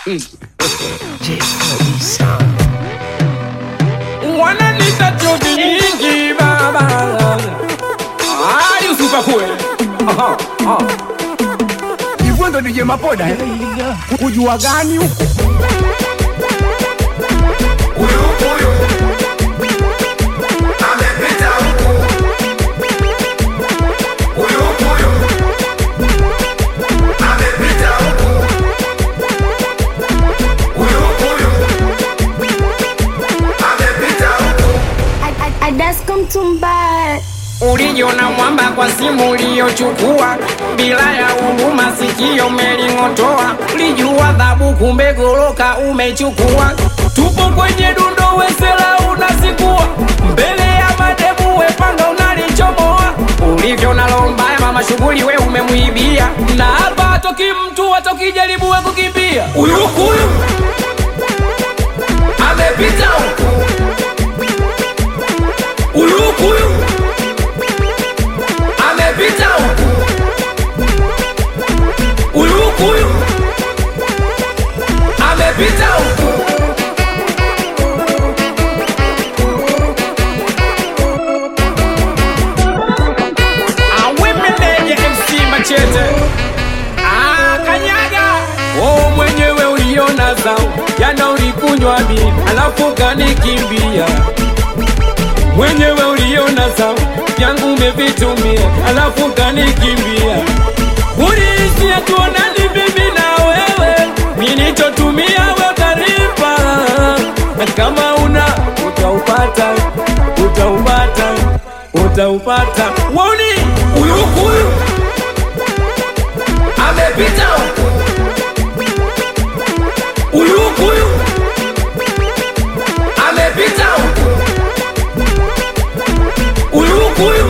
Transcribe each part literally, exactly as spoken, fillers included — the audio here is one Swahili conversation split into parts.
Wananita choki nyingi baba. Ah, you super cool. Aha, aha. Hivyo ndo D J Mapoda eh? Kujua gani huko? Huyu huyu amepita huku. Huyu huyu amepita huku. Huyu huyu amepita huku. Adasko Mtumba. Ulijiona mwamba kwa simu uliyochukua, bila ya huruma sikio umeling'otoa. Ulijua dhabu kumbe goroka umechukua. Tupo kwenye dundo wesela unasikua, mbele ya mademu wepanga unalichomoa. Ulivyo na lombaya mama shughuli we umemuibia, na hapa atoki mtu atoki jaribu we kukimbia. Huyu huyu amepita huku. Huyu huyu amepita huku. Huyu huyu amepita huku. Awemeneje M C Machete. Ah, kanyaga. Oh, mwenyewe uliona zao jana ulikunywa bia alafu kanikimbia. Mwenyewe uliona zao yangu umevitumia alafu kanikimbia. Ulisikia tuonani bibi na wewe, mimi nitotumia wewe utanipa. Na kama una utaupata, utaupata, utaupata. Woni Huyu huyu amepita huku. Huyu huyu amepita huku. Huyu huyu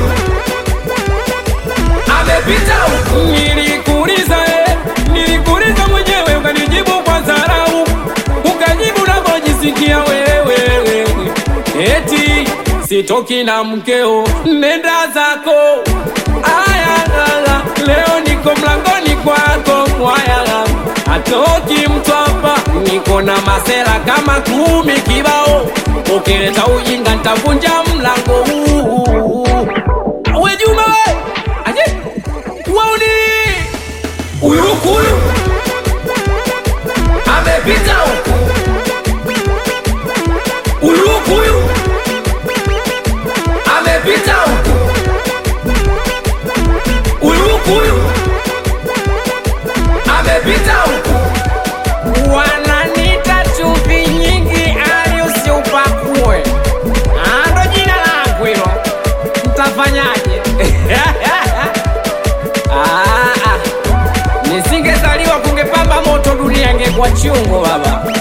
amepita huku. nilikuuliza eh, nilikuuliza mwenyewe ukanijibu kwa dharau. Ukajibu unavyojisikia wewe. Eti sitoki na mkeo, nenda zako. Aya lala, leo niko mlangoni kwako mwaya. Atoki mtu hapa, niko na masela kama kumi kibao. Ukileta ujinga nitavunja mlango huu. We Juma we, aje, wauni. Huyu huyu amepita huku. Huyu huyu amepita huku. Huyu huyu amepita huku. Wananita chumvi nyingi ali usiupakue. Ando jina langu hilo. Mtafanyaje? Ah, ah. Nisingezaliwa kungepamba moto dunia ingekuwa chungu baba.